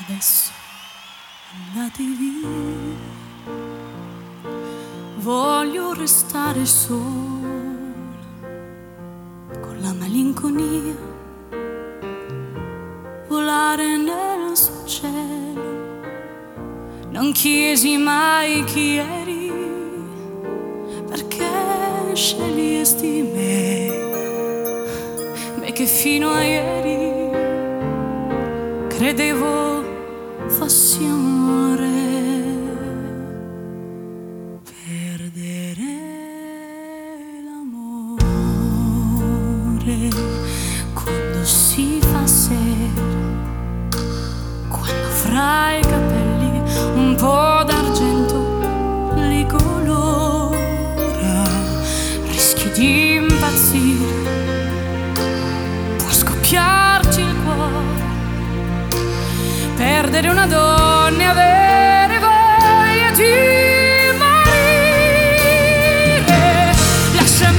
adesso andate via, voglio restare sola con la malinconia, volare nel suo cielo. Non chiesi mai chi eri, perché scegliesti me che fino a ieri credevo fossi amore. Perdere l'amore quando si fa sera, quando fra i capelli un po' d'argento li colora, rischi di impazzire, può scoppiarti il cuore. Perdere una donna e avere voglia di morire. Lasciami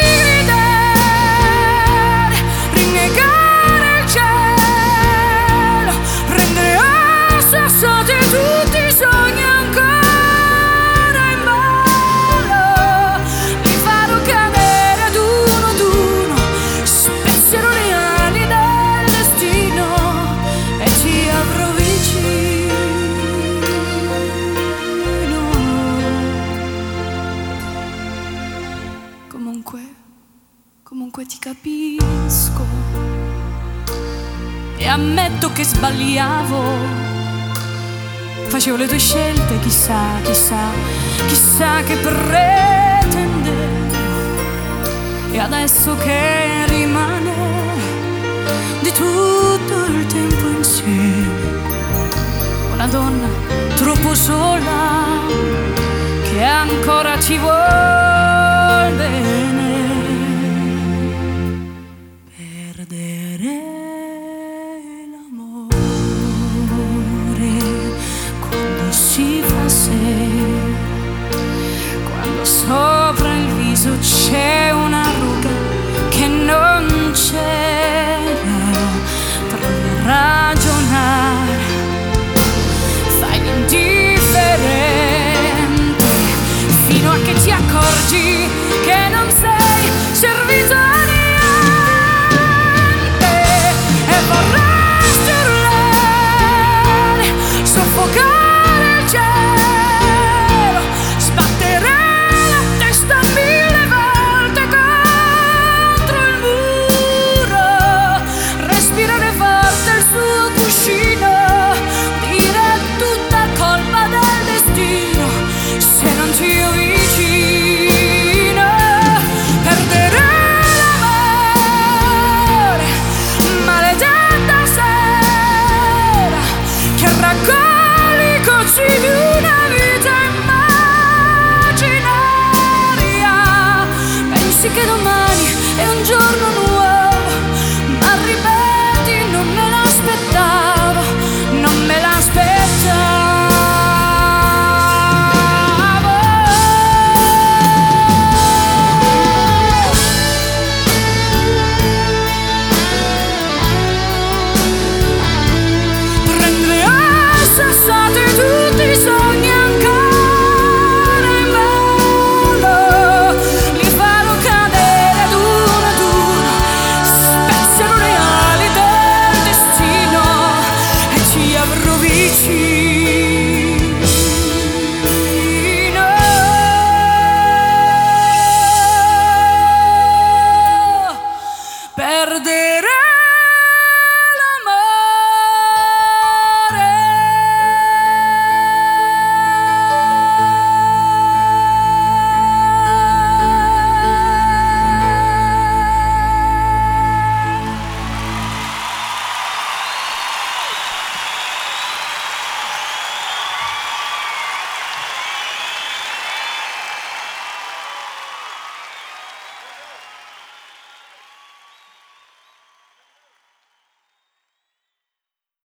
gridare, rinnegare il cielo, prendere a sassate tutti i sogni ancora in ballo. Li farò cadere ad uno, spezzerò le ali del destino e ti avrò vicino. Comunque ti capisco e ammetto che sbagliavo, facevo le tue scelte, chissà che pretendevo. E adesso che rimane di tutto il tempo insieme, una donna troppo sola che ancora ti vuol bene. Perdere l'amore quando si fa sera, quando sopra il viso c'è una ruga che non c'era. Provi a ragionare, fai l'indifferente fino a che ti accorgi che non sei servito a niente e vorresti urlare, soffocare il cielo, sbattere la testa 1000 volte contro il muro, respirare forte il suo cuscino, dire è tutta colpa del destino se non ti ho vicino. Perdere l'amore, maledetta sera che raccoglie i cocci di una vita immaginaria. Pensi che domani è un giorno nuovo, ma ripeti non me l'aspettavo, non me l'aspettavo. Prendere a sassate tutti i sogni ancora in volo, li farò cadere ad uno, spezzerò le ali del destino e ti avrò vicino. Perdere